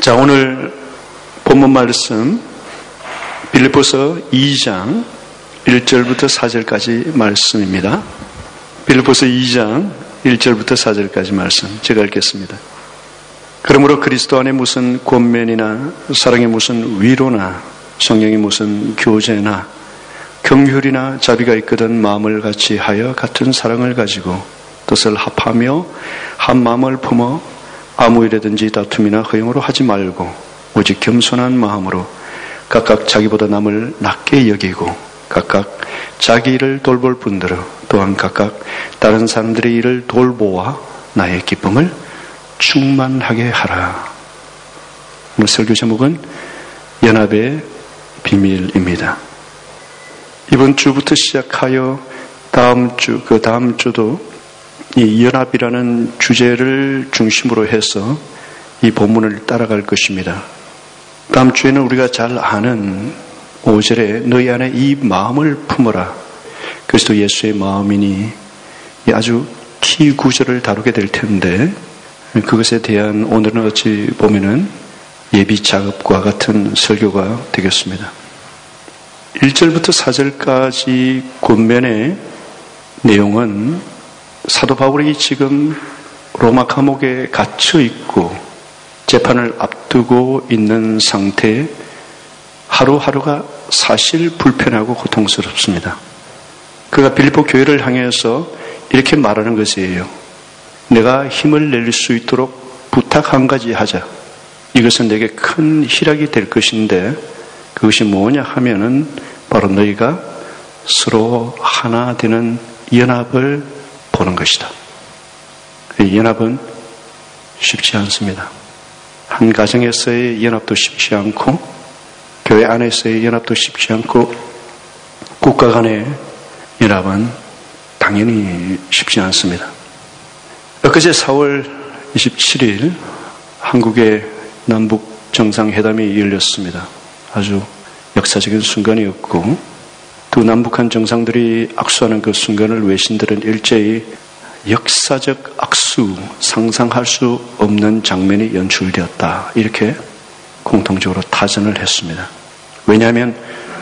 자, 오늘 본문 말씀 빌립보서 2장 1절부터 4절까지 말씀입니다. 빌립보서 2장 1절부터 4절까지 말씀 제가 읽겠습니다. 그러므로 그리스도 안에 무슨 권면이나 사랑의 무슨 위로나 성령의 무슨 교제나 긍휼이나 자비가 있거든 마음을 같이 하여 같은 사랑을 가지고 뜻을 합하며 한 마음을 품어 아무 일에든지 다툼이나 허용으로 하지 말고 오직 겸손한 마음으로 각각 자기보다 남을 낮게 여기고 각각 자기 일을 돌볼 뿐더러 또한 각각 다른 사람들의 일을 돌보아 나의 기쁨을 충만하게 하라. 오늘 설교 제목은 연합의 비밀입니다. 이번 주부터 시작하여 다음 주도 이 연합이라는 주제를 중심으로 해서 이 본문을 따라갈 것입니다. 다음 주에는 우리가 잘 아는 5절에 너희 안에 이 마음을 품어라. 그리스도 예수의 마음이니 아주 키 구절을 다루게 될 텐데 그것에 대한 오늘은 어찌 보면은 예비 작업과 같은 설교가 되겠습니다. 1절부터 4절까지 권면의 내용은 사도 바울이 지금 로마 감옥에 갇혀 있고 재판을 앞두고 있는 상태에 하루하루가 사실 불편하고 고통스럽습니다. 그가 빌립보 교회를 향해서 이렇게 말하는 것이에요. 내가 힘을 낼 수 있도록 부탁 한 가지 하자. 이것은 내게 큰 희락이 될 것인데 그것이 뭐냐 하면은 바로 너희가 서로 하나 되는 연합을 보는 것이다. 이 연합은 쉽지 않습니다. 한 가정에서의 연합도 쉽지 않고 교회 안에서의 연합도 쉽지 않고 국가 간의 연합은 당연히 쉽지 않습니다. 엊그제 4월 27일 한국의 남북 정상회담이 열렸습니다. 아주 역사적인 순간이었고 두 남북한 정상들이 악수하는 그 순간을 외신들은 일제히 역사적 악수, 상상할 수 없는 장면이 연출되었다. 이렇게 공통적으로 타전을 했습니다. 왜냐하면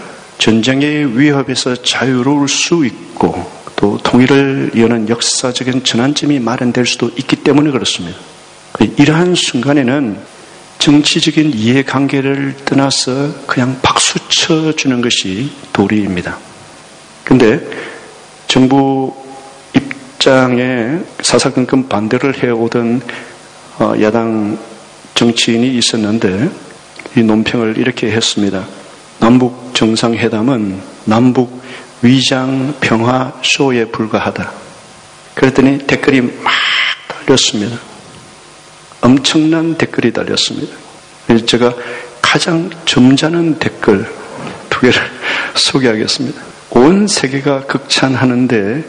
전쟁의 위협에서 자유로울 수 있고 또 통일을 여는 역사적인 전환점이 마련될 수도 있기 때문에 그렇습니다. 이러한 순간에는 정치적인 이해관계를 떠나서 그냥 박수 쳐주는 것이 도리입니다. 그런데 정부 입장에 사사건건 반대를 해오던 야당 정치인이 있었는데 이 논평을 이렇게 했습니다. 남북 정상회담은 남북 위장 평화 쇼에 불과하다. 그랬더니 댓글이 막 달렸습니다. 엄청난 댓글이 달렸습니다. 그래서 제가 가장 점잖은 댓글 2개를 소개하겠습니다. 온 세계가 극찬하는데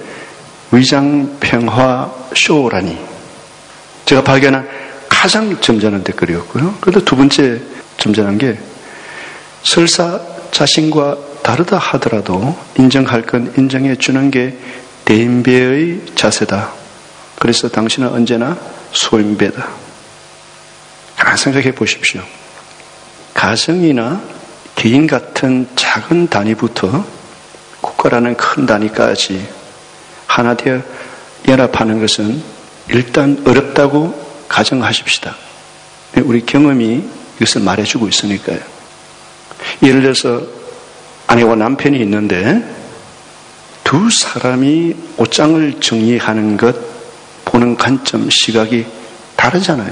위장평화 쇼라니. 제가 발견한 가장 점잖은 댓글이었고요. 그런데 두 번째 점잖은 게 설사 자신과 다르다 하더라도 인정할 건 인정해 주는 게 대인배의 자세다. 그래서 당신은 언제나 소인배다. 하나 생각해 보십시오. 가정이나 개인 같은 작은 단위부터 국가라는 큰 단위까지 하나 되어 연합하는 것은 일단 어렵다고 가정하십시다. 우리 경험이 이것을 말해주고 있으니까요. 예를 들어서 아내와 남편이 있는데 두 사람이 옷장을 정리하는 것 보는 관점, 시각이 다르잖아요.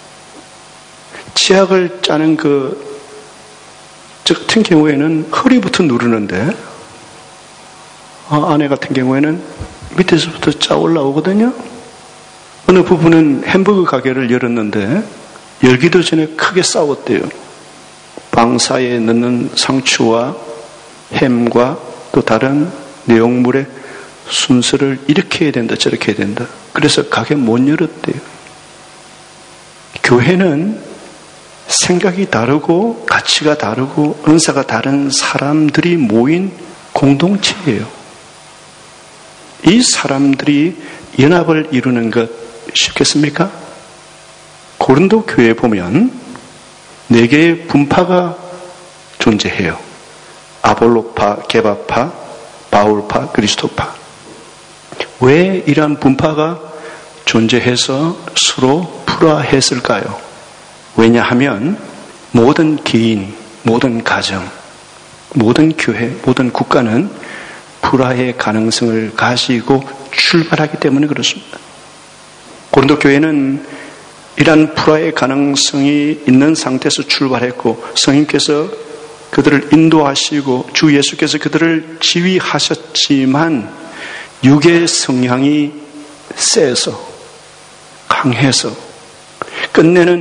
치약을 짜는 저 같은 경우에는 허리부터 누르는데 아내 같은 경우에는 밑에서부터 짜 올라오거든요. 어느 부부는 햄버거 가게를 열었는데 열기도 전에 크게 싸웠대요. 방 사이에 넣는 상추와 햄과 또 다른 내용물의 순서를 이렇게 해야 된다 저렇게 해야 된다. 그래서 가게 못 열었대요. 교회는 생각이 다르고 가치가 다르고 은사가 다른 사람들이 모인 공동체예요. 이 사람들이 연합을 이루는 것 쉽겠습니까? 고린도 교회에 보면 4개의 분파가 존재해요. 아볼로파, 게바파, 바울파, 그리스도파. 왜 이러한 분파가 존재해서 서로 불화했을까요? 왜냐하면 모든 개인, 모든 가정, 모든 교회, 모든 국가는 불화의 가능성을 가지고 출발하기 때문에 그렇습니다. 고린도 교회는 이러한 불화의 가능성이 있는 상태에서 출발했고 성령께서 그들을 인도하시고 주 예수께서 그들을 지휘하셨지만 육의 성향이 세서 강해서 끝내는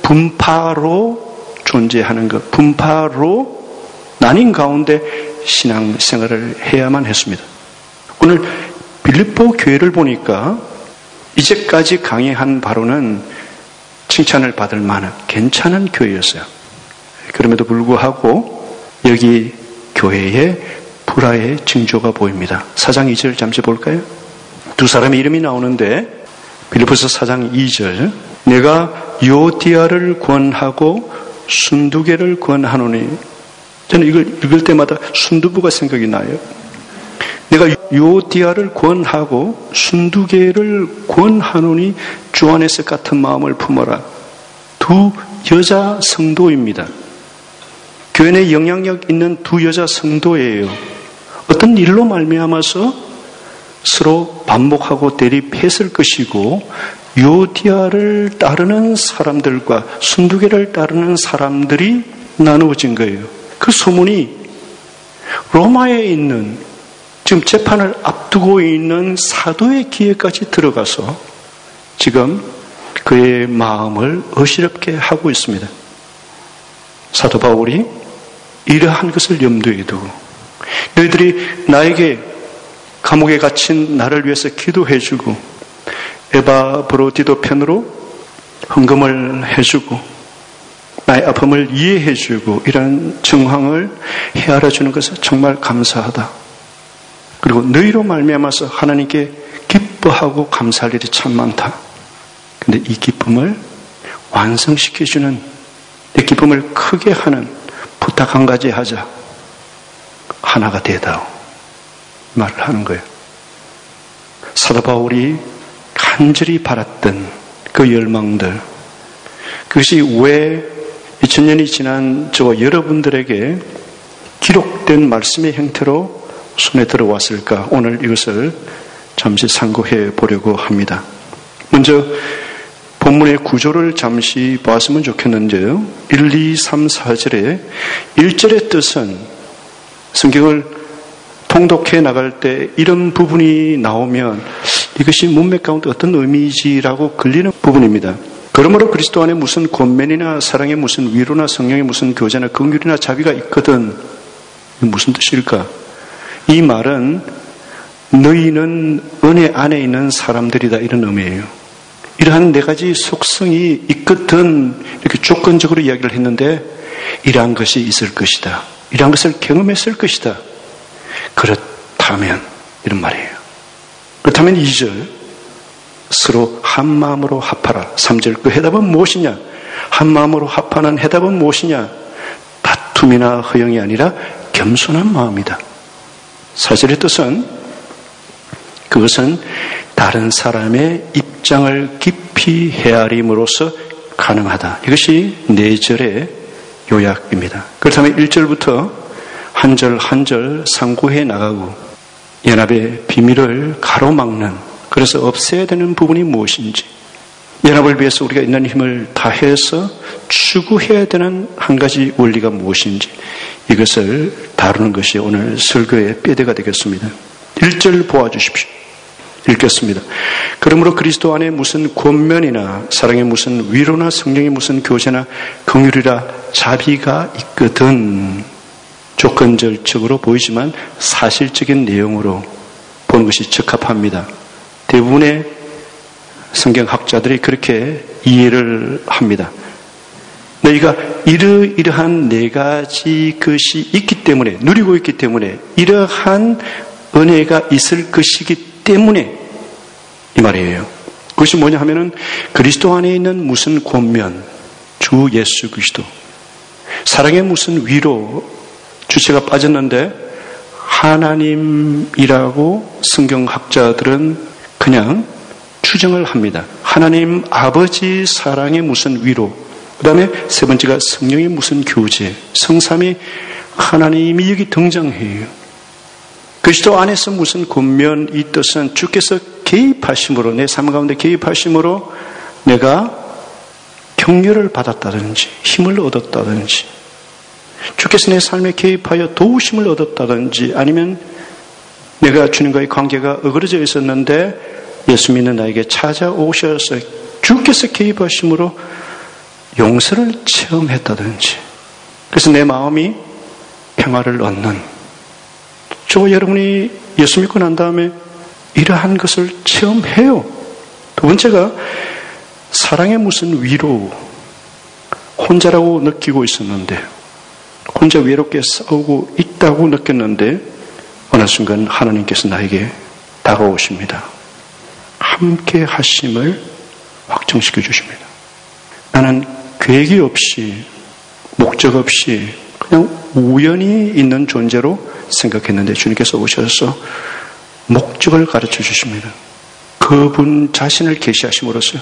분파로 존재하는 것, 분파로 나뉜 가운데 신앙생활을 해야만 했습니다. 오늘 빌립보 교회를 보니까 이제까지 강의한 바로는 칭찬을 받을 만한 괜찮은 교회였어요. 그럼에도 불구하고 여기 교회에 불화의 징조가 보입니다. 4장 2절 잠시 볼까요? 두 사람의 이름이 나오는데 빌립보서 4장 2절 내가 유오디아를 구원하고 순두개를 구원하노니 저는 이걸 읽을 때마다 순두부가 생각이 나요. 내가 유오디아를 구원하고 순두개를 구원하노니 주 안에서 같은 마음을 품어라. 두 여자 성도입니다. 교회 내 영향력 있는 두 여자 성도예요. 어떤 일로 말미암아서 서로 반목하고 대립했을 것이고 유오디아를 따르는 사람들과 순두개를 따르는 사람들이 나누어진 거예요. 그 소문이 로마에 있는 지금 재판을 앞두고 있는 사도의 귀에까지 들어가서 지금 그의 마음을 어지럽게 하고 있습니다. 사도 바울이 이러한 것을 염두에 두고 너희들이 나에게 감옥에 갇힌 나를 위해서 기도해주고 에바브로디도 편으로 헌금을 해주고 나의 아픔을 이해해주고 이런 정황을 헤아려주는 것은 정말 감사하다. 그리고 너희로 말미암아서 하나님께 기뻐하고 감사할 일이 참 많다. 근데 이 기쁨을 완성시켜주는 내 기쁨을 크게 하는 부탁 한 가지 하자. 하나가 되다오. 말을 하는 거예요. 사도 바울이 간절히 바랐던 그 열망들, 그것이 왜 2000년이 지난 저와 여러분들에게 기록된 말씀의 형태로 손에 들어왔을까? 오늘 이것을 잠시 상고해 보려고 합니다. 먼저 본문의 구조를 잠시 보았으면 좋겠는데요. 1, 2, 3, 4절에 1절의 뜻은 성경을 통독해 나갈 때 이런 부분이 나오면 이것이 문맥 가운데 어떤 의미지라고 걸리는 부분입니다. 그러므로 그리스도 안에 무슨 권면이나 사랑에 무슨 위로나 성령의 무슨 교제나 긍휼이나 자비가 있거든. 무슨 뜻일까? 이 말은 너희는 은혜 안에 있는 사람들이다 이런 의미예요. 이러한 네 가지 속성이 있거든 이렇게 조건적으로 이야기를 했는데 이러한 것이 있을 것이다. 이러한 것을 경험했을 것이다. 그렇다면 이런 말이에요. 그렇다면 2절 서로 한 마음으로 합하라. 3절 그 해답은 무엇이냐? 한 마음으로 합하는 해답은 무엇이냐? 다툼이나 허영이 아니라 겸손한 마음이다. 4절의 뜻은 그것은 다른 사람의 입장을 깊이 헤아림으로써 가능하다. 이것이 4절의 요약입니다. 그렇다면 1절부터 한 절 한 절 상고해 나가고 연합의 비밀을 가로막는, 그래서 없애야 되는 부분이 무엇인지, 연합을 위해서 우리가 있는 힘을 다해서 추구해야 되는 한 가지 원리가 무엇인지, 이것을 다루는 것이 오늘 설교의 뼈대가 되겠습니다. 1절 보아주십시오. 읽겠습니다. 그러므로 그리스도 안에 무슨 권면이나 사랑의 무슨 위로나 성령의 무슨 교제나 긍휼이라 자비가 있거든. 조건절적으로 보이지만 사실적인 내용으로 보는 것이 적합합니다. 대부분의 성경학자들이 그렇게 이해를 합니다. 너희가 이러한 네 가지 것이 있기 때문에, 누리고 있기 때문에, 이러한 은혜가 있을 것이기 때문에 이 말이에요. 그것이 뭐냐 하면은 그리스도 안에 있는 무슨 권면, 주 예수 그리스도, 사랑의 무슨 위로 주체가 빠졌는데 하나님이라고 성경학자들은 그냥 추정을 합니다. 하나님 아버지 사랑의 무슨 위로, 그 다음에 세 번째가 성령의 무슨 교제, 성삼위 하나님이 여기 등장해요. 그리스도 안에서 무슨 권면, 이 뜻은 주께서 개입하심으로, 내 삶 가운데 개입하심으로 내가 격려를 받았다든지 힘을 얻었다든지, 주께서 내 삶에 개입하여 도우심을 얻었다든지, 아니면 내가 주님과의 관계가 어그러져 있었는데 예수 믿는 나에게 찾아오셔서 주께서 개입하심으로 용서를 체험했다든지, 그래서 내 마음이 평화를 얻는, 저와 여러분이 예수 믿고 난 다음에 이러한 것을 체험해요. 두 번째가 사랑의 무슨 위로, 혼자라고 느끼고 있었는데, 혼자 외롭게 싸우고 있다고 느꼈는데 어느 순간 하나님께서 나에게 다가오십니다. 함께 하심을 확정시켜 주십니다. 나는 계획이 없이 목적 없이 그냥 우연히 있는 존재로 생각했는데 주님께서 오셔서 목적을 가르쳐 주십니다. 그분 자신을 계시하심으로써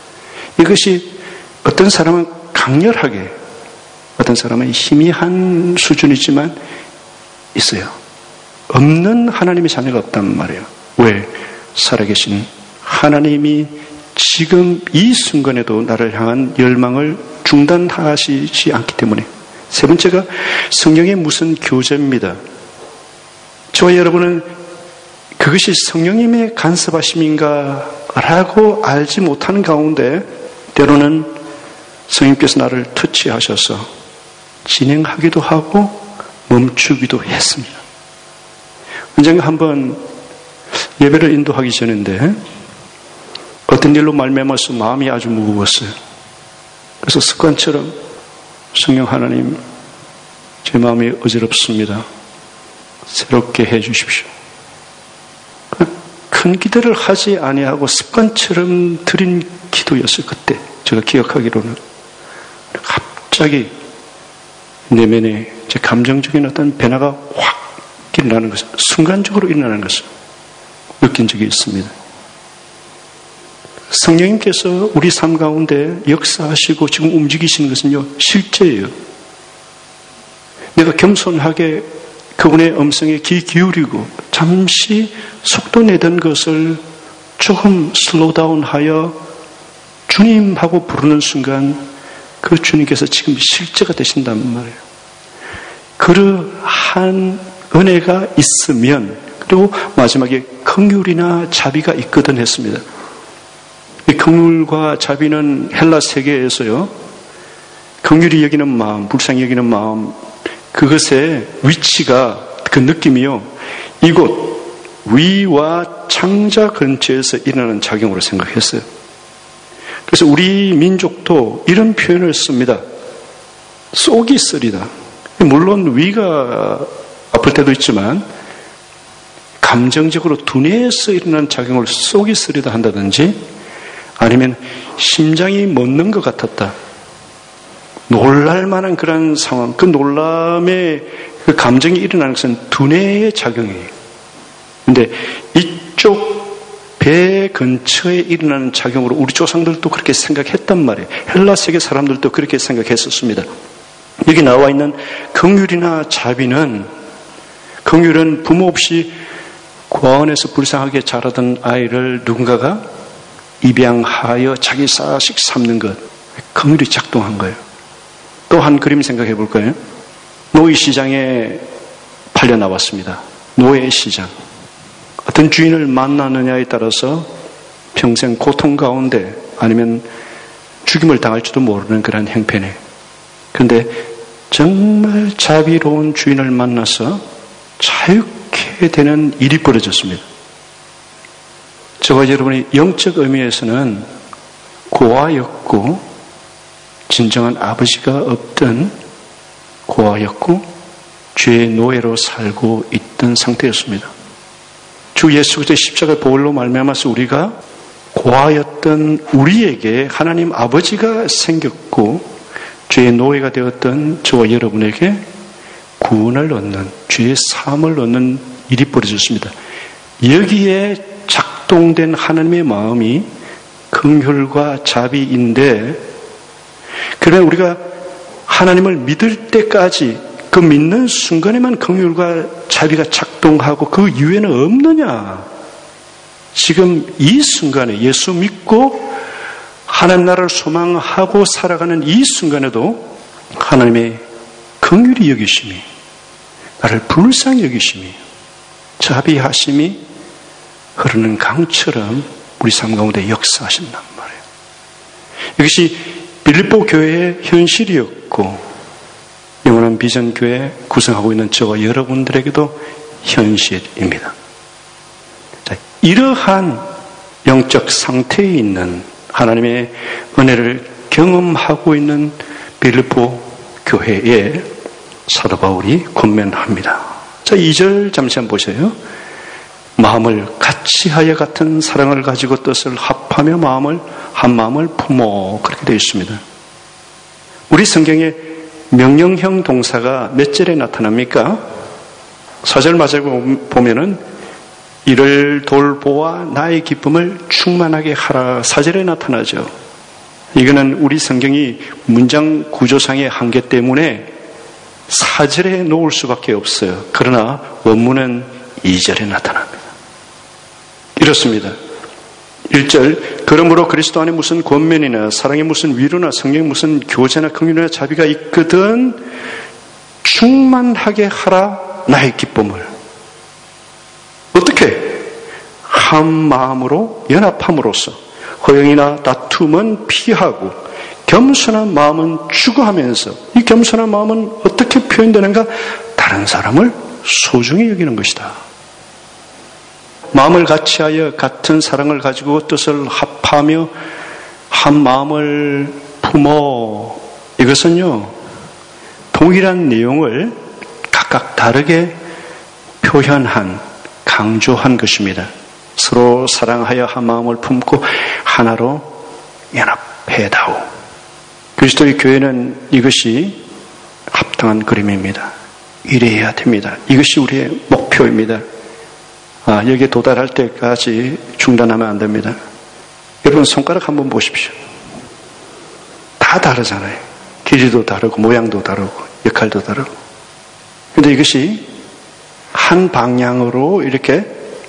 이것이 어떤 사람은 강렬하게, 어떤 사람은 희미한 수준이지만 있어요. 없는 하나님의 자녀가 없단 말이에요. 왜? 살아계신 하나님이 지금 이 순간에도 나를 향한 열망을 중단하시지 않기 때문에. 세 번째가 성령의 무슨 교제입니다. 저와 여러분은 그것이 성령님의 간섭하심인가 라고 알지 못하는 가운데 때로는 성령님께서 나를 터치하셔서 진행하기도 하고 멈추기도 했습니다. 언젠가 한번 예배를 인도하기 전인데 어떤 일로 말미암아서 마음이 아주 무거웠어요. 그래서 습관처럼 성령 하나님, 제 마음이 어지럽습니다. 새롭게 해 주십시오. 큰 기대를 하지 아니하고 습관처럼 드린 기도였어요. 그때 제가 기억하기로는. 갑자기 내면에 제 감정적인 어떤 변화가 확 일어나는 것을, 순간적으로 일어나는 것을 느낀 적이 있습니다. 성령님께서 우리 삶 가운데 역사하시고 지금 움직이시는 것은요, 실제예요. 내가 겸손하게 그분의 음성에 귀 기울이고 잠시 속도 내던 것을 조금 슬로우 다운하여 주님하고 부르는 순간 그 주님께서 지금 실제가 되신단 말이에요. 그러한 은혜가 있으면, 그리고 마지막에 긍휼이나 자비가 있거든 했습니다. 이 긍휼과 자비는 헬라 세계에서요, 긍휼이 여기는 마음, 불쌍히 여기는 마음, 그것의 위치가, 그 느낌이요, 이곳 위와 창자 근처에서 일어나는 작용으로 생각했어요. 그래서 우리 민족도 이런 표현을 씁니다. 쏙이 쓰리다. 물론 위가 아플 때도 있지만 감정적으로 두뇌에서 일어나는 작용을 쏙이 쓰리다 한다든지, 아니면 심장이 멎는 것 같았다. 놀랄만한 그런 상황, 그 놀람의 그 감정이 일어나는 것은 두뇌의 작용이에요. 근데 이쪽 배 근처에 일어나는 작용으로 우리 조상들도 그렇게 생각했단 말이에요. 헬라 세계 사람들도 그렇게 생각했었습니다. 여기 나와 있는 긍휼이나 자비는, 긍휼은 부모 없이 고아원에서 불쌍하게 자라던 아이를 누군가가 입양하여 자기 자식 삼는 것, 긍휼이 작동한 거예요. 또 한 그림 생각해 볼까요? 노예 시장에 팔려 나왔습니다. 노예 시장. 어떤 주인을 만나느냐에 따라서 평생 고통 가운데 아니면 죽임을 당할지도 모르는 그런 형편에. 그런데 정말 자비로운 주인을 만나서 자유케 되는 일이 벌어졌습니다. 저와 여러분이 영적 의미에서는 고아였고, 진정한 아버지가 없던 고아였고, 죄의 노예로 살고 있던 상태였습니다. 주 예수 그리스도의 십자가 보혈로 말미암아서 우리가 고아였던 우리에게 하나님 아버지가 생겼고, 죄의 노예가 되었던 저와 여러분에게 구원을 얻는, 죄의 사함을 얻는 일이 벌어졌습니다. 여기에 작동된 하나님의 마음이 긍휼과 자비인데, 그러나 우리가 하나님을 믿을 때까지 그 믿는 순간에만 긍휼과 자비가 작동하고 그 이후에는 없느냐? 지금 이 순간에 예수 믿고 하나님 나라를 소망하고 살아가는 이 순간에도 하나님의 긍휼히 여기심이, 나를 불쌍히 여기심이, 자비하심이 흐르는 강처럼 우리 삶 가운데 역사하신단 말이에요. 이것이 빌립보 교회의 현실이었고 영원한 비전 교회 구성하고 있는 저와 여러분들에게도 현실입니다. 자, 이러한 영적 상태에 있는 하나님의 은혜를 경험하고 있는 빌립보 교회에 사도 바울이 권면합니다. 자, 2절 잠시 한번 보세요. 마음을 같이하여 같은 사랑을 가지고 뜻을 합하며 한 마음을 품어, 그렇게 되어 있습니다. 우리 성경에 명령형 동사가 몇 절에 나타납니까? 4절 마지막에 보면은 이를 돌보아 나의 기쁨을 충만하게 하라, 4절에 나타나죠. 이거는 우리 성경이 문장 구조상의 한계 때문에 4절에 놓을 수밖에 없어요. 그러나 원문은 2절에 나타납니다. 이렇습니다. 1절, 그러므로 그리스도 안에 무슨 권면이나 사랑에 무슨 위로나 성령에 무슨 교제나 긍휼이나 자비가 있거든 충만하게 하라 나의 기쁨을. 어떻게? 한 마음으로 연합함으로써 허영이나 다툼은 피하고 겸손한 마음은 추구하면서, 이 겸손한 마음은 어떻게 표현되는가? 다른 사람을 소중히 여기는 것이다. 마음을 같이하여 같은 사랑을 가지고 뜻을 합하며 한 마음을 품어. 이것은요, 동일한 내용을 각각 다르게 표현한, 강조한 것입니다. 서로 사랑하여 한 마음을 품고 하나로 연합해다오. 그리스도의 교회는 이것이 합당한 그림입니다. 이래야 됩니다. 이것이 우리의 목표입니다. 여기에 도달할 때까지 중단하면 안 됩니다. 여러분 손가락 한번 보십시오. 다 다르잖아요. 길이도 다르고 모양도 다르고 역할도 다르고. 그런데 이것이 한 방향으로 이렇게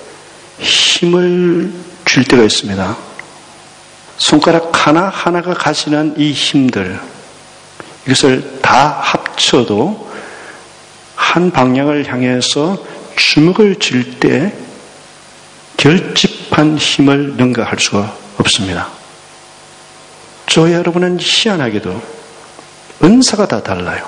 힘을 줄 때가 있습니다. 손가락 하나하나가 가지는 이 힘들, 이것을 다 합쳐도 한 방향을 향해서 주먹을 쥘 때 결집한 힘을 능가할 수가 없습니다. 저와 여러분은 희한하게도 은사가 다 달라요.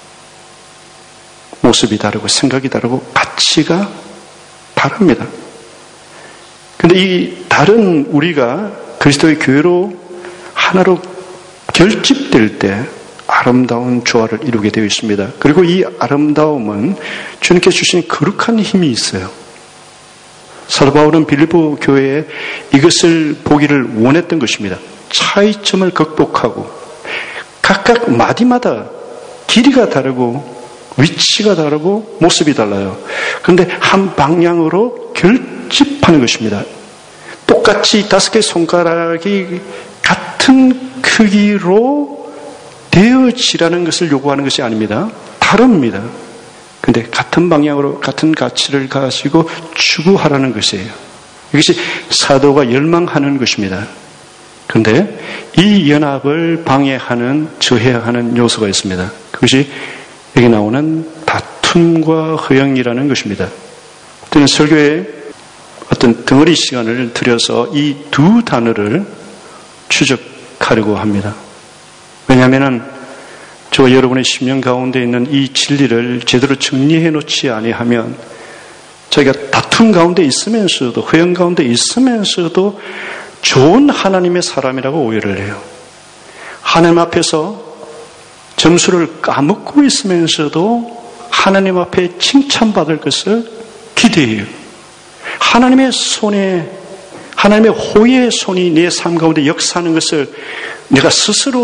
모습이 다르고 생각이 다르고 가치가 다릅니다. 그런데 이 다른 우리가 그리스도의 교회로 하나로 결집될 때 아름다운 조화를 이루게 되어 있습니다. 그리고 이 아름다움은 주님께 주신 거룩한 힘이 있어요. 사도 바울은 빌립보 교회에 이것을 보기를 원했던 것입니다. 차이점을 극복하고 각각 마디마다 길이가 다르고 위치가 다르고 모습이 달라요. 그런데 한 방향으로 결집하는 것입니다. 똑같이 5개 손가락이 같은 크기로 되어지라는 것을 요구하는 것이 아닙니다. 다릅니다. 그런데 같은 방향으로 같은 가치를 가지고 추구하라는 것이에요. 이것이 사도가 열망하는 것입니다. 그런데 이 연합을 방해하는, 저해하는 요소가 있습니다. 그것이 여기 나오는 다툼과 허영이라는 것입니다. 저는 설교에 어떤 덩어리 시간을 들여서 이 두 단어를 추적하려고 합니다. 왜냐하면 저와 여러분의 심령 가운데 있는 이 진리를 제대로 정리해 놓지 아니하면 저희가 다툼 가운데 있으면서도, 허영 가운데 있으면서도 좋은 하나님의 사람이라고 오해를 해요. 하나님 앞에서 점수를 까먹고 있으면서도 하나님 앞에 칭찬받을 것을 기대해요. 하나님의 손에, 하나님의 호의 손이 내 삶 가운데 역사하는 것을 내가 스스로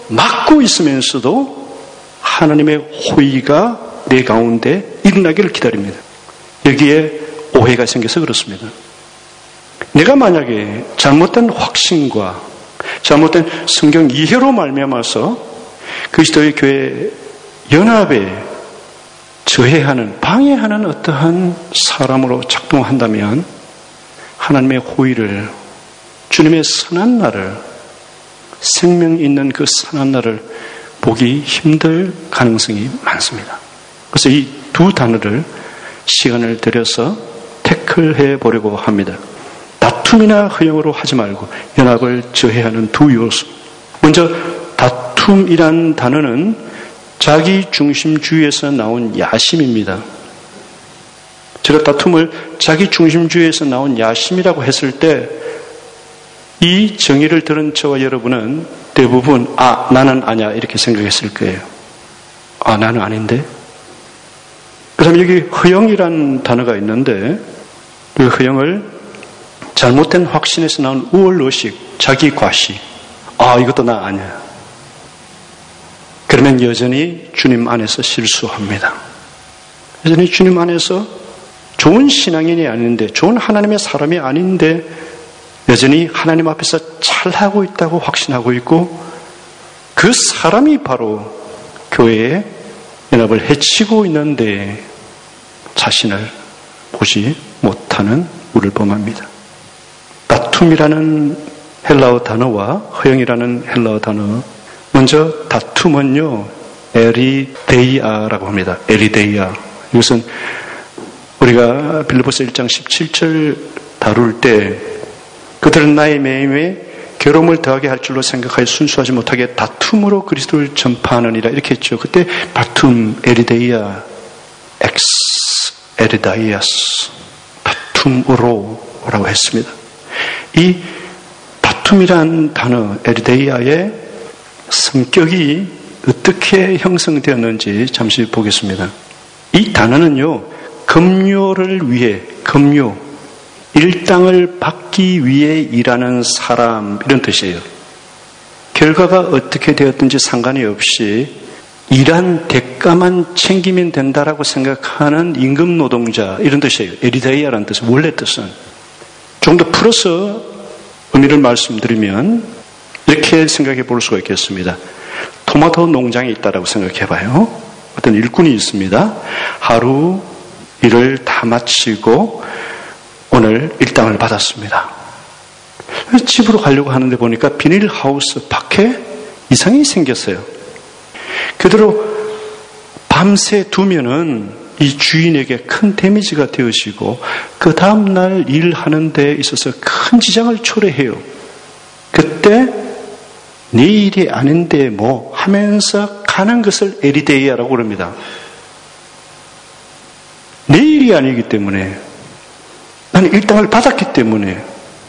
막고 있으면서도 하나님의 호의가 내 가운데 일어나기를 기다립니다. 여기에 오해가 생겨서 그렇습니다. 내가 만약에 잘못된 확신과 잘못된 성경 이해로 말미암아서 그리스도의 교회 연합에 저해하는, 방해하는 어떠한 사람으로 작동한다면 하나님의 호의를, 주님의 선한 날을, 생명 있는 그 선한 날을 보기 힘들 가능성이 많습니다. 그래서 이 두 단어를 시간을 들여서 태클해 보려고 합니다. 다툼이나 허영으로 하지 말고 연합을 저해하는 두 요소. 먼저 다툼이란 단어는 자기중심주의에서 나온 야심입니다. 제가 다툼을 자기중심주의에서 나온 야심이라고 했을 때 이 정의를 들은 저와 여러분은 대부분 나는 아니야 이렇게 생각했을 거예요. 나는 아닌데? 그 다음에 여기 허영이라는 단어가 있는데 그 허영을 잘못된 확신에서 나온 우월의식, 자기과시. 이것도 나 아니야. 그러면 여전히 주님 안에서 실수합니다. 여전히 주님 안에서 좋은 신앙인이 아닌데, 좋은 하나님의 사람이 아닌데 여전히 하나님 앞에서 잘하고 있다고 확신하고 있고 그 사람이 바로 교회의 연합을 해치고 있는데 자신을 보지 못하는 우를 범합니다. 다툼이라는 헬라어 단어와 허영이라는 헬라어 단어, 먼저 다툼은요 에리데이아라고 합니다. 에리데이아. 이것은 우리가 빌립보서 1장 17절 다룰 때 그들은 나의 매임에 괴로움을 더하게 할 줄로 생각하여 순수하지 못하게 다툼으로 그리스도를 전파하느니라 이렇게 했죠. 그때 다툼, 에리데이아, 에리다이아스, 다툼으로라고 했습니다. 이 다툼이란 단어, 에리데이아의 성격이 어떻게 형성되었는지 잠시 보겠습니다. 이 단어는요, 급료를 위해, 일당을 받기 위해 일하는 사람, 이런 뜻이에요. 결과가 어떻게 되었든지 상관이 없이 일한 대가만 챙기면 된다라고 생각하는 임금 노동자, 이런 뜻이에요. 에리다이아라는 뜻은, 원래 뜻은. 좀 더 풀어서 의미를 말씀드리면 이렇게 생각해 볼 수가 있겠습니다. 토마토 농장에 있다라고 생각해 봐요. 어떤 일꾼이 있습니다. 하루 일을 다 마치고 오늘 일당을 받았습니다. 집으로 가려고 하는데 보니까 비닐하우스 밖에 이상이 생겼어요. 그대로 밤새 두면은 이 주인에게 큰 데미지가 되어지고 그 다음날 일하는 데 있어서 큰 지장을 초래해요. 그때 내 일이 아닌데 뭐 하면서 가는 것을 에리데이아라고 그럽니다. 내 일이 아니기 때문에, 나는 일당을 받았기 때문에.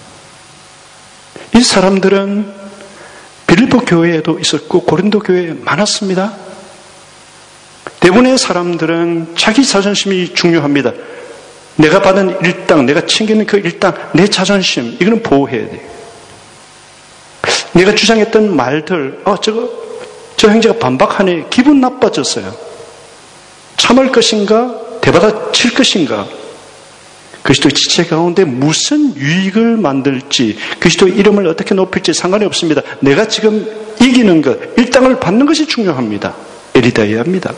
이 사람들은 빌립보 교회에도 있었고 고린도 교회에 많았습니다. 대부분의 사람들은 자기 자존심이 중요합니다. 내가 받은 일당, 내가 챙기는 그 일당, 내 자존심, 이거는 보호해야 돼요. 내가 주장했던 말들, 저 형제가 반박하네, 기분 나빠졌어요. 참을 것인가, 대받아 칠 것인가, 그리스도의 지체 가운데 무슨 유익을 만들지, 그리스도의 이름을 어떻게 높일지 상관이 없습니다. 내가 지금 이기는 것, 일당을 받는 것이 중요합니다. 에리다이아입니다.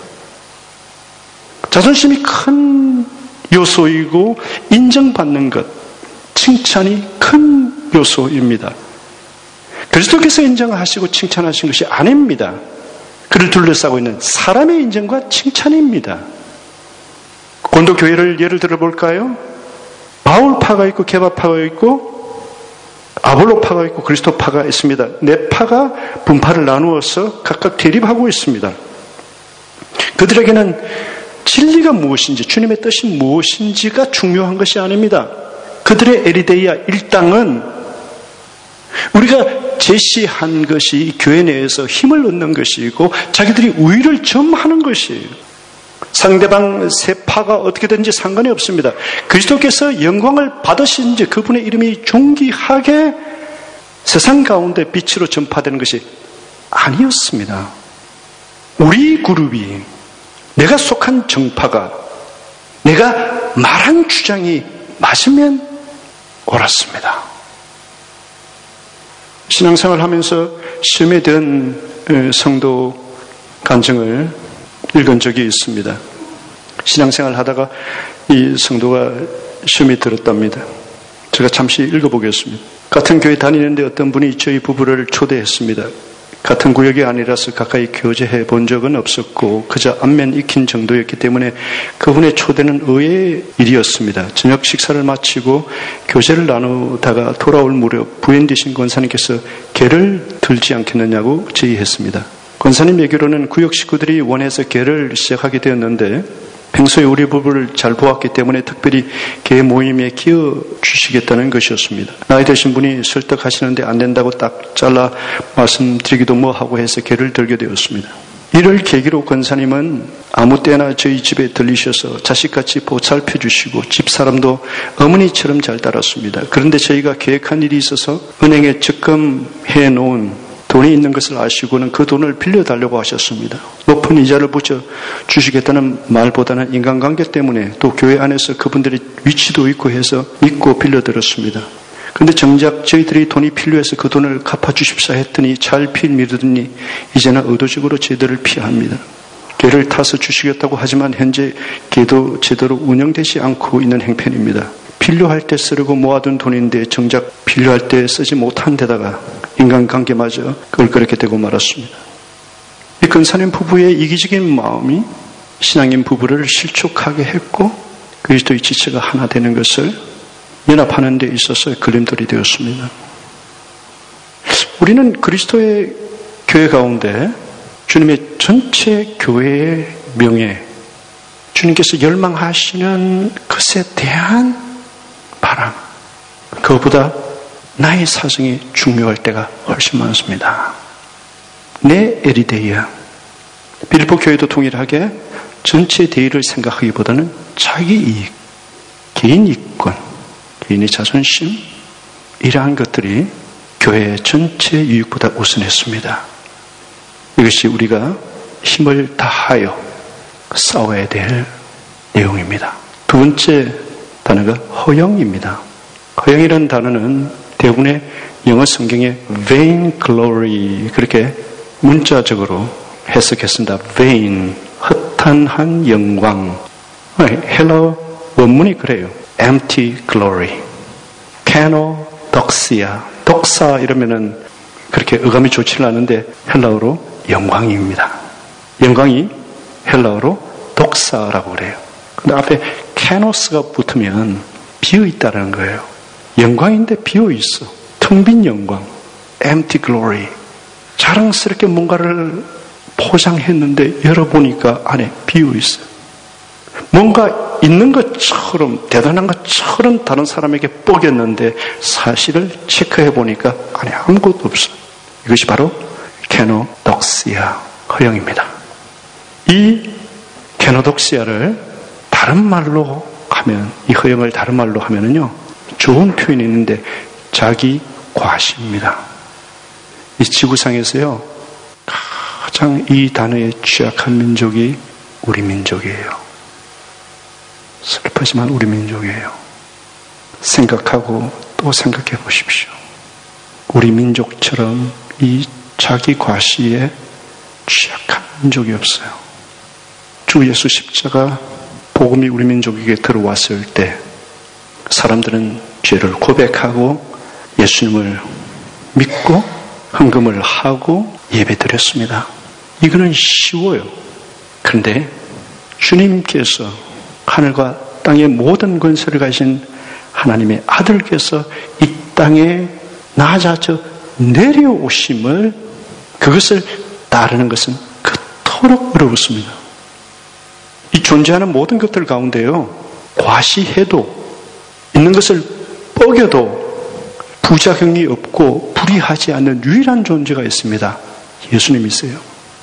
자존심이 큰 요소이고 인정받는 것, 칭찬이 큰 요소입니다. 그리스도께서 인정하시고 칭찬하신 것이 아닙니다. 그를 둘러싸고 있는 사람의 인정과 칭찬입니다. 고린도 교회를 예를 들어볼까요? 바울파가 있고 게바파가 있고 아볼로파가 있고 그리스도파가 있습니다. 네 파가 분파를 나누어서 각각 대립하고 있습니다. 그들에게는 진리가 무엇인지, 주님의 뜻이 무엇인지가 중요한 것이 아닙니다. 그들의 에리데이아 일당은 우리가 제시한 것이 교회 내에서 힘을 얻는 것이고 자기들이 우위를 점하는 것이에요. 상대방 세파가 어떻게 되는지 상관이 없습니다. 그리스도께서 영광을 받으신지 그분의 이름이 존귀하게 세상 가운데 빛으로 전파되는 것이 아니었습니다. 우리 그룹이, 내가 속한 정파가, 내가 말한 주장이 맞으면 옳았습니다. 신앙생활 하면서 시험에 든 성도 간증을 읽은 적이 있습니다. 신앙생활 하다가 이 성도가 시험에 들었답니다. 제가 잠시 읽어보겠습니다. 같은 교회 다니는데 어떤 분이 저희 부부를 초대했습니다. 같은 구역이 아니라서 가까이 교제해 본 적은 없었고 그저 안면 익힌 정도였기 때문에 그분의 초대는 의외의 일이었습니다. 저녁 식사를 마치고 교제를 나누다가 돌아올 무렵 부인 되신 권사님께서 개를 들지 않겠느냐고 제의했습니다. 권사님 얘기로는 구역 식구들이 원해서 개를 시작하게 되었는데 평소에 우리 부부를 잘 보았기 때문에 특별히 개 모임에 끼워주시겠다는 것이었습니다. 나이 드신 분이 설득하시는데 안 된다고 딱 잘라 말씀드리기도 뭐하고 해서 개를 들게 되었습니다. 이를 계기로 권사님은 아무 때나 저희 집에 들리셔서 자식같이 보살펴 주시고 집사람도 어머니처럼 잘 따랐습니다. 그런데 저희가 계획한 일이 있어서 은행에 적금해 놓은 돈이 있는 것을 아시고는 그 돈을 빌려달라고 하셨습니다. 높은 이자를 붙여 주시겠다는 말보다는 인간관계 때문에 또 교회 안에서 그분들의 위치도 있고 해서 믿고 빌려들었습니다. 그런데 정작 저희들이 돈이 필요해서 그 돈을 갚아주십사 했더니 잘 미루더니 이제는 의도적으로 저희들을 피합니다. 개를 타서 주시겠다고 하지만 현재 개도 제대로 운영되지 않고 있는 행편입니다. 필요할 때 쓰려고 모아둔 돈인데 정작 필요할 때 쓰지 못한 데다가 인간관계마저 껄끄럽게 되고 말았습니다. 이 권사님 부부의 이기적인 마음이 신앙인 부부를 실족하게 했고 그리스도의 지체가 하나 되는 것을 연합하는 데 있어서 걸림돌이 되었습니다. 우리는 그리스도의 교회 가운데 주님의 전체 교회의 명예, 주님께서 열망하시는 것에 대한 바람, 그것보다 나의 사정이 중요할 때가 훨씬 많습니다. 내 에리데이아, 빌립보 교회도 동일하게 전체 대의를 생각하기보다는 자기 이익, 개인 이권, 개인의 자존심, 이러한 것들이 교회 전체 유익보다 우선했습니다. 이것이 우리가 힘을 다하여 싸워야 될 내용입니다. 두 번째 단어가 허영입니다. 허영이라는 단어는 대부분의 영어 성경에 vain glory 그렇게 문자적으로 해석했습니다. vain, 허탄한 영광. 헬러 원문이 그래요. empty glory. kenodoxia. 독사 이러면은 그렇게 어감이 좋지는 않은데 헬라어로 영광입니다. 영광이 헬라어로 독사라고 그래요. 근데 앞에 케노스가 붙으면 비어있다는 거예요. 영광인데 비어있어. 텅 빈 영광. empty glory. 자랑스럽게 뭔가를 포장했는데 열어보니까 안에 비어있어요. 뭔가 있는 것처럼 대단한 것처럼 다른 사람에게 뽀겼는데 사실을 체크해보니까 안에 아무것도 없어요. 이것이 바로 케노독시아, 허영입니다. 이 케노독시아를 다른 말로 하면, 이 허영을 다른 말로 하면은요, 좋은 표현이 있는데 자기 과시입니다. 이 지구상에서요, 가장 이 단어에 취약한 민족이 우리 민족이에요. 슬프지만 우리 민족이에요. 생각하고 또 생각해 보십시오. 우리 민족처럼 이 자기 과시에 취약한 민족이 없어요. 주 예수 십자가 복음이 우리 민족에게 들어왔을 때 사람들은 죄를 고백하고 예수님을 믿고 헌금을 하고 예배드렸습니다. 이거는 쉬워요. 그런데 주님께서 하늘과 땅의 모든 권세를 가진 하나님의 아들께서 이 땅에 낮아져 내려오심을, 그것을 따르는 것은 그토록 어렵습니다. 이 존재하는 모든 것들 가운데요, 과시해도, 있는 것을 뻐겨도 부작용이 없고 불이하지 않는 유일한 존재가 있습니다. 예수님이세요.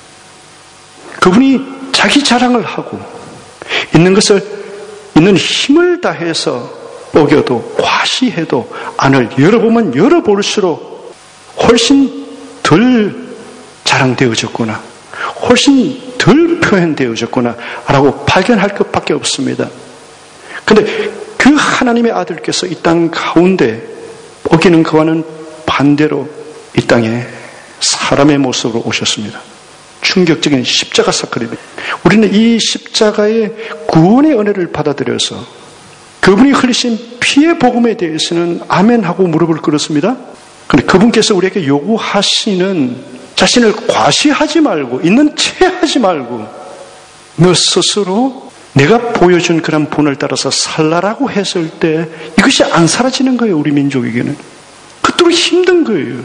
그분이 자기 자랑을 하고 있는 것을 있는 힘을 다해서 뻐겨도 과시해도 안을 열어보면 열어볼수록 훨씬 덜 자랑되어졌구나. 훨씬 덜 표현되어졌구나. 라고 발견할 것밖에 없습니다. 그런데 그 하나님의 아들께서 이 땅 가운데 어기는 그와는 반대로 이 땅에 사람의 모습으로 오셨습니다. 충격적인 십자가 사건입니다. 우리는 이 십자가의 구원의 은혜를 받아들여서 그분이 흘리신 피의 복음에 대해서는 아멘하고 무릎을 꿇었습니다. 그런데 그분께서 우리에게 요구하시는 자신을 과시하지 말고 있는 채 하지 말고 너 스스로 내가 보여준 그런 본을 따라서 살라라고 했을 때 이것이 안 사라지는 거예요. 우리 민족에게는. 그토록 힘든 거예요.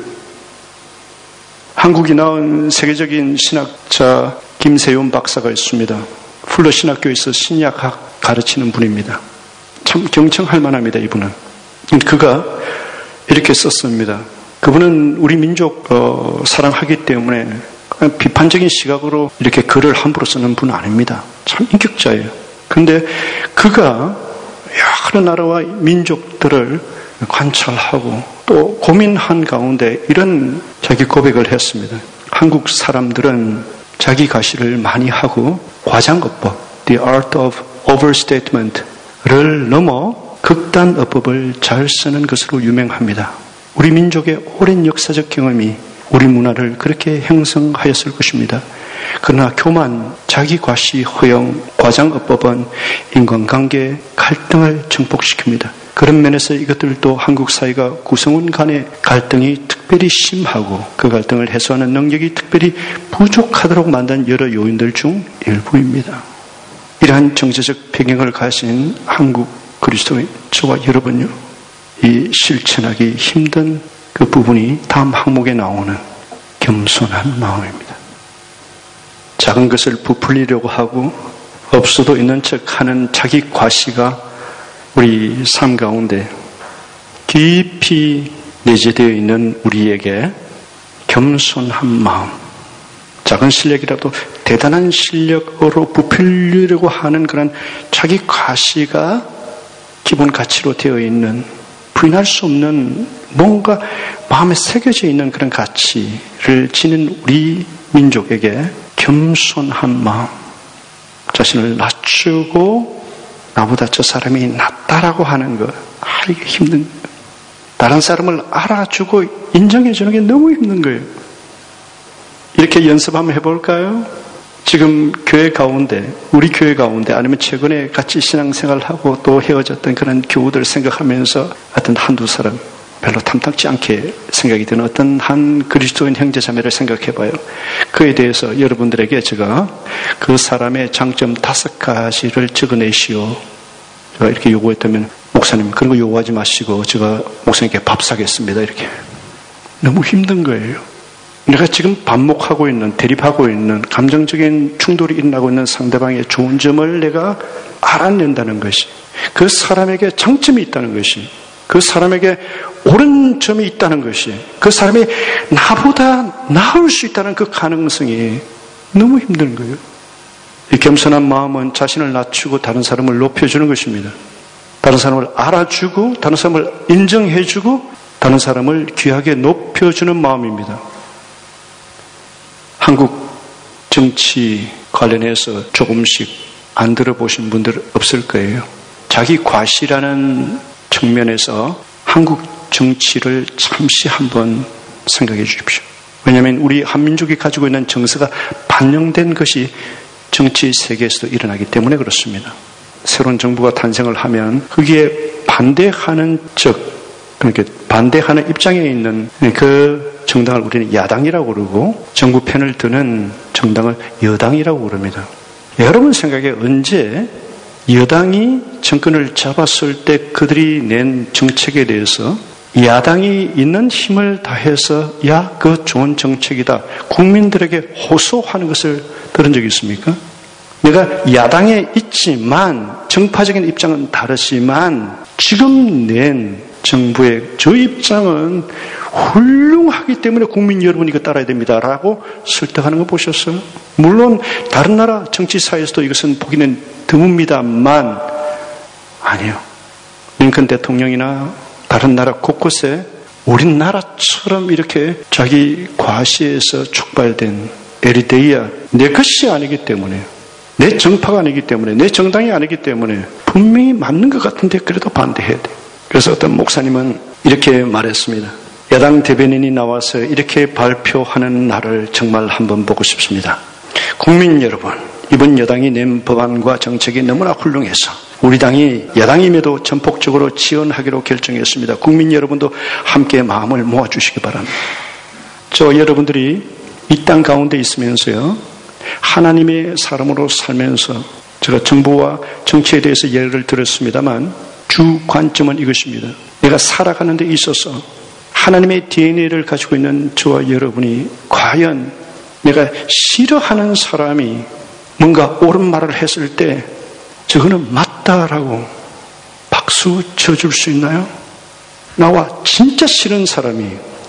한국이 낳은 세계적인 신학자 김세윤 박사가 있습니다. 풀러 신학교에서 신약학 가르치는 분입니다. 참 경청할 만합니다. 이분은. 그가 이렇게 썼습니다. 그분은 우리 민족 사랑하기 때문에 비판적인 시각으로 이렇게 글을 함부로 쓰는 분은 아닙니다. 참 인격자예요. 그런데 그가 여러 나라와 민족들을 관찰하고 또 고민한 가운데 이런 자기 고백을 했습니다. 한국 사람들은 자기 과시를 많이 하고 과장어법, the art of overstatement를 넘어 극단어법을 잘 쓰는 것으로 유명합니다. 우리 민족의 오랜 역사적 경험이 우리 문화를 그렇게 형성하였을 것입니다. 그러나 교만, 자기 과시, 허용, 과장어법은 인간관계 갈등을 증폭시킵니다. 그런 면에서 이것들도 한국 사회가 구성원 간의 갈등이 특별히 심하고 그 갈등을 해소하는 능력이 특별히 부족하도록 만든 여러 요인들 중 일부입니다. 이러한 정치적 배경을 가진 한국 그리스도인 저와 여러분요, 이 실천하기 힘든 그 부분이 다음 항목에 나오는 겸손한 마음입니다. 작은 것을 부풀리려고 하고 없어도 있는 척하는 자기 과시가 우리 삶 가운데 깊이 내재되어 있는 우리에게 겸손한 마음, 작은 실력이라도 대단한 실력으로 부풀리려고 하는 그런 자기 과시가 기본 가치로 되어 있는, 부인할 수 없는 뭔가 마음에 새겨져 있는 그런 가치를 지닌 우리 민족에게 겸손한 마음, 자신을 낮추고 나보다 저 사람이 낫다라고 하는 거, 이게 힘든 거예요. 다른 사람을 알아주고 인정해주는 게 너무 힘든 거예요. 이렇게 연습 한번 해볼까요? 지금 교회 가운데, 우리 교회 가운데, 아니면 최근에 같이 신앙생활하고 또 헤어졌던 그런 교우들 생각하면서 어떤 한두 사람, 별로 탐탁지 않게 생각이 드는 어떤 한 그리스도인 형제자매를 생각해봐요. 그에 대해서 여러분들에게 제가 그 사람의 장점 5가지를 적어내시오, 제가 이렇게 요구했다면, 목사님 그런 거 요구하지 마시고 제가 목사님께 밥 사겠습니다, 이렇게. 너무 힘든 거예요. 내가 지금 반목하고 있는, 대립하고 있는, 감정적인 충돌이 일어나고 있는 상대방의 좋은 점을 내가 알아낸다는 것이, 그 사람에게 장점이 있다는 것이, 그 사람에게 옳은 점이 있다는 것이, 그 사람이 나보다 나을 수 있다는 그 가능성이 너무 힘든 거예요. 이 겸손한 마음은 자신을 낮추고 다른 사람을 높여주는 것입니다. 다른 사람을 알아주고, 다른 사람을 인정해주고, 다른 사람을 귀하게 높여주는 마음입니다. 한국 정치 관련해서 조금씩 안 들어보신 분들 없을 거예요. 자기 과시라는 측면에서 한국 정치를 잠시 한번 생각해 주십시오. 왜냐하면 우리 한민족이 가지고 있는 정서가 반영된 것이 정치 세계에서도 일어나기 때문에 그렇습니다. 새로운 정부가 탄생을 하면 거기에 반대하는 그러니까 반대하는 입장에 있는 그 정당을 우리는 야당이라고 그러고 정부 편을 드는 정당을 여당이라고 그럽니다. 여러분 생각에 언제 여당이 정권을 잡았을 때 그들이 낸 정책에 대해서 야당이 있는 힘을 다해서 야, 그거 좋은 정책이다, 국민들에게 호소하는 것을 들은 적이 있습니까? 내가 야당에 있지만 정파적인 입장은 다르지만 지금 낸 정부의 저 입장은 훌륭하기 때문에 국민 여러분이 이거 따라야 됩니다라고 설득하는 거 보셨어요? 물론 다른 나라 정치사에서도 이것은 보기는 드뭅니다만 아니에요. 링컨 대통령이나 다른 나라 곳곳에 우리나라처럼 이렇게 자기 과시에서 촉발된 에리데이아, 내 것이 아니기 때문에, 내 정파가 아니기 때문에, 내 정당이 아니기 때문에 분명히 맞는 것 같은데 그래도 반대해야 돼. 그래서 어떤 목사님은 이렇게 말했습니다. 야당 대변인이 나와서 이렇게 발표하는 날을 정말 한번 보고 싶습니다. 국민 여러분, 이번 여당이 낸 법안과 정책이 너무나 훌륭해서 우리 당이 야당임에도 전폭적으로 지원하기로 결정했습니다. 국민 여러분도 함께 마음을 모아주시기 바랍니다. 저 여러분들이 이 땅 가운데 있으면서요, 하나님의 사람으로 살면서 제가 정부와 정치에 대해서 예를 들었습니다만 주 관점은 이것입니다. 내가 살아가는 데 있어서 하나님의 DNA를 가지고 있는 저와 여러분이 과연 내가 싫어하는 사람이 뭔가 옳은 말을 했을 때 저거는 맞다라고 박수 쳐줄 수 있나요? 나와 진짜 싫은 사람이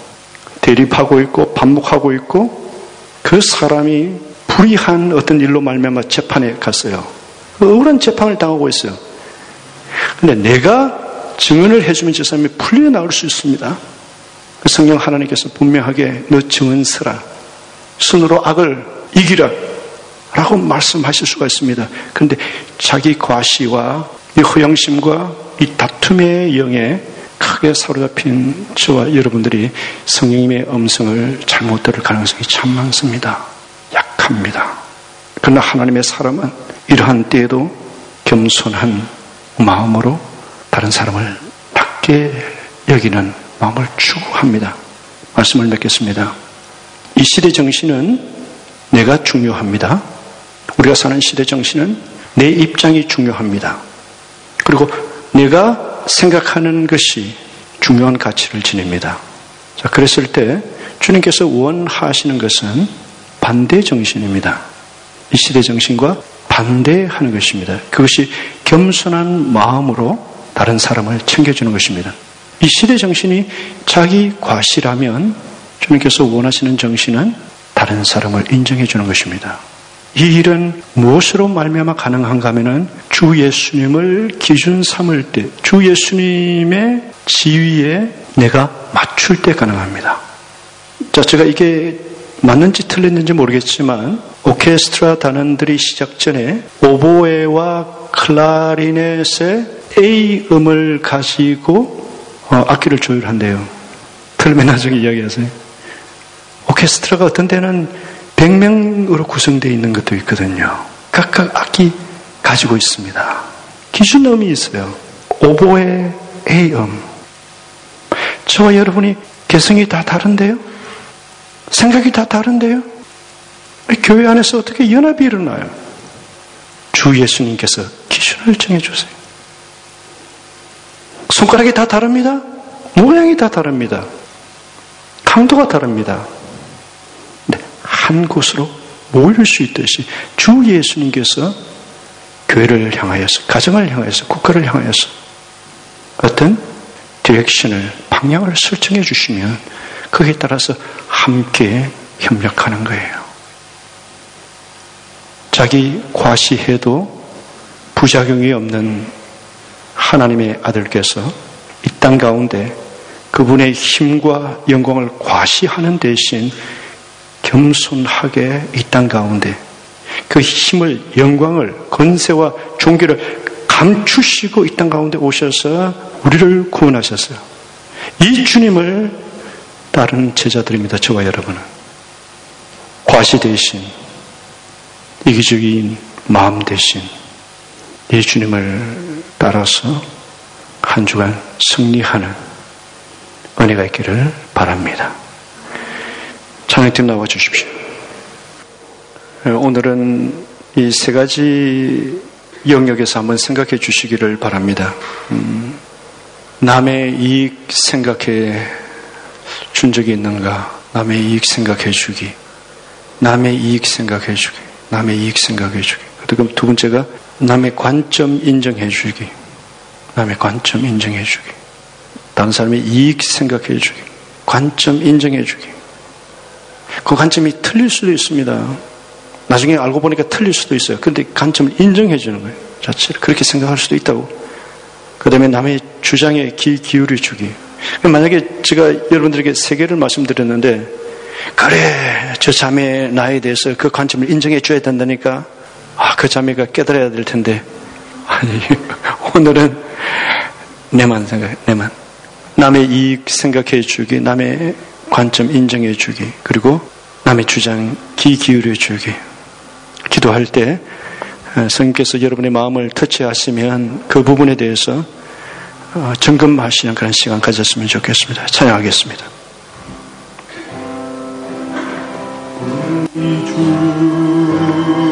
대립하고 있고 반목하고 있고 그 사람이 불의한 어떤 일로 말미암아 재판에 갔어요. 억울한 재판을 당하고 있어요. 근데 내가 증언을 해주면 저 사람이 풀려 나올 수 있습니다. 성령 하나님께서 분명하게 너 증언 서라. 손으로 악을 이기라. 라고 말씀하실 수가 있습니다. 그런데 자기 과시와 이 허영심과 이 다툼의 영에 크게 사로잡힌 저와 여러분들이 성령님의 음성을 잘못 들을 가능성이 참 많습니다. 약합니다. 그러나 하나님의 사람은 이러한 때에도 겸손한 마음으로 다른 사람을 낮게 여기는 마음을 추구합니다. 말씀을 맺겠습니다. 이 시대 정신은 내가 중요합니다. 우리가 사는 시대 정신은 내 입장이 중요합니다. 그리고 내가 생각하는 것이 중요한 가치를 지닙니다. 자, 그랬을 때 주님께서 원하시는 것은 반대 정신입니다. 이 시대 정신과 반대하는 것입니다. 그것이 겸손한 마음으로 다른 사람을 챙겨주는 것입니다. 이 시대 정신이 자기 과시라면 주님께서 원하시는 정신은 다른 사람을 인정해 주는 것입니다. 이 일은 무엇으로 말미암아 가능한가 하면은 주 예수님을 기준 삼을 때, 주 예수님의 지위에 내가 맞출 때 가능합니다. 자, 제가 이게 맞는지 틀렸는지 모르겠지만 오케스트라 단원들이 시작 전에 오보에와 클라리넷의 A음을 가지고 악기를 조율한대요. 틀면 나중에 이야기하세요. 오케스트라가 어떤 데는 100명으로 구성되어 있는 것도 있거든요. 각각 악기 가지고 있습니다. 기준음이 있어요. 오보에 A음. 저와 여러분이 개성이 다 다른데요? 생각이 다 다른데요? 교회 안에서 어떻게 연합이 일어나요? 주 예수님께서 기준을 정해주세요. 손가락이 다 다릅니다. 모양이 다 다릅니다. 강도가 다릅니다. 근데 한 곳으로 모일 수 있듯이 주 예수님께서 교회를 향하여서, 가정을 향하여서, 국가를 향하여서 어떤 디렉션을, 방향을 설정해 주시면 거기에 따라서 함께 협력하는 거예요. 자기 과시해도 부작용이 없는 하나님의 아들께서 이 땅 가운데 그분의 힘과 영광을 과시하는 대신 겸손하게 이 땅 가운데 그 힘을, 영광을, 권세와 존귀를 감추시고 이 땅 가운데 오셔서 우리를 구원하셨어요. 이 주님을 따르는 제자들입니다. 저와 여러분은. 과시 대신, 이기적인 마음 대신 이 주님을 따라서 한 주간 승리하는 은혜가 있기를 바랍니다. 찬양팀 나와 주십시오. 오늘은 이 세 가지 영역에서 한번 생각해 주시기를 바랍니다. 남의 이익 생각해 준 적이 있는가? 남의 이익 생각해 주기. 남의 이익 생각해 주기. 남의 이익 생각해 주기. 그리고 두 번째가 남의 관점 인정해 주기. 남의 관점 인정해 주기. 다른 사람의 이익 생각해 주기. 관점 인정해 주기. 그 관점이 틀릴 수도 있습니다. 나중에 알고 보니까 틀릴 수도 있어요. 그런데 관점을 인정해 주는 거예요. 자체를. 그렇게 생각할 수도 있다고. 그 다음에 남의 주장에 귀 기울여 주기. 만약에 제가 여러분들에게 세 개를 말씀드렸는데, 그래, 저 자매의 나에 대해서 그 관점을 인정해 줘야 된다니까, 그 자매가 깨달아야 될 텐데, 아니, 오늘은 내만 생각해, 내만. 남의 이익 생각해 주기, 남의 관점 인정해 주기, 그리고 남의 주장 귀 기울여 주기. 기도할 때 성령께서 여러분의 마음을 터치하시면 그 부분에 대해서 점검하시는 그런 시간 가졌으면 좋겠습니다. 찬양하겠습니다. 우리 주